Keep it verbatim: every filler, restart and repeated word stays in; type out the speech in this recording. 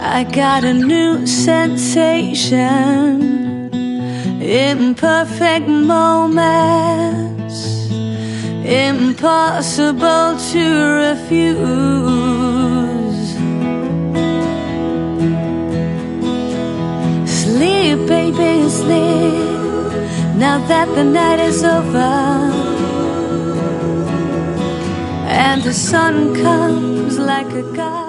I got a new sensation, imperfect moments, impossible to refuse. Sleep, baby, sleep, now that the night is over and the sun comes like a god.